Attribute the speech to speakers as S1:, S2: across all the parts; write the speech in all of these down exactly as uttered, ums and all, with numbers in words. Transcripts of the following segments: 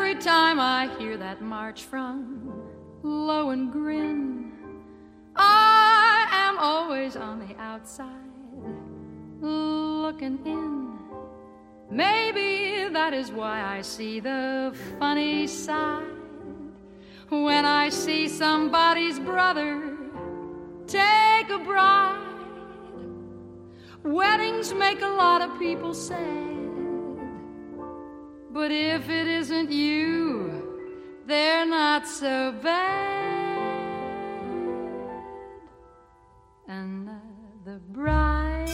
S1: every time I hear that march from Lohengrin, I am always on the outside looking in. Maybe that is why I see the funny side when I see somebody's brother take a bride. Weddings make a lot of people sad, but if it isn't you, they're not so bad. Another bride,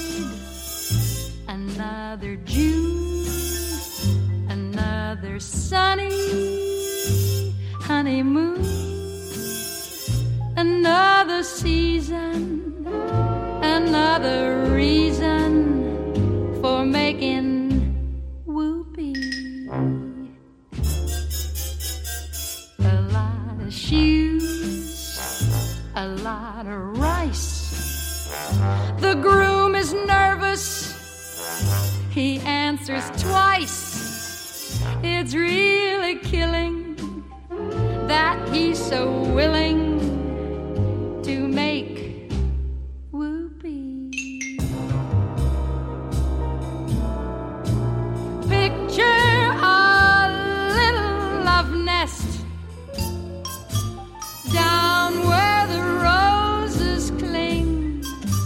S1: another June, another sunny honeymoon, another season, another reason for making whoopee. A lot of shoes, a lot of rice. The groom is nervous, he answers twice. It's really killing that he's so willing to make whoopee. Picture a little love nest down where the roses cling.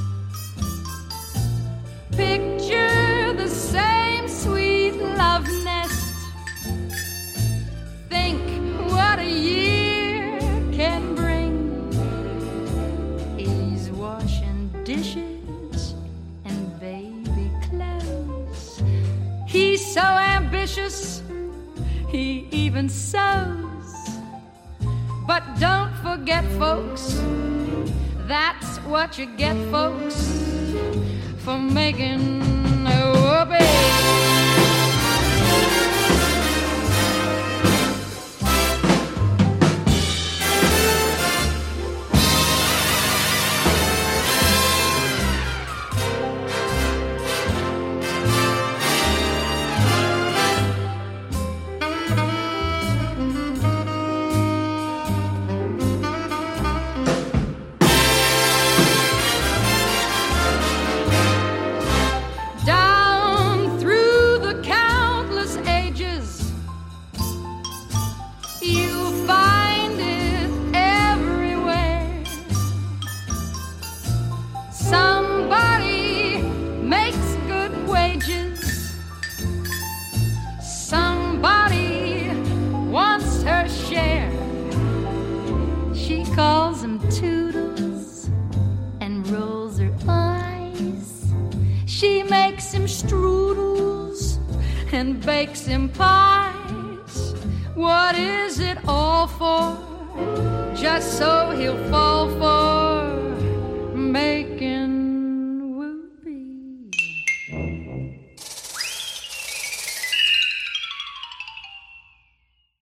S1: Picture the same sweet love nest. Think what a year can bring. He's washing dishes and baby clothes. He's so ambitious, he even sews. But don't forget, folks, that's what you get, folks, for making a whoopee. Calls him Toodles and rolls her eyes. She makes him strudels and bakes him pies. What is it all for? Just so he'll fall for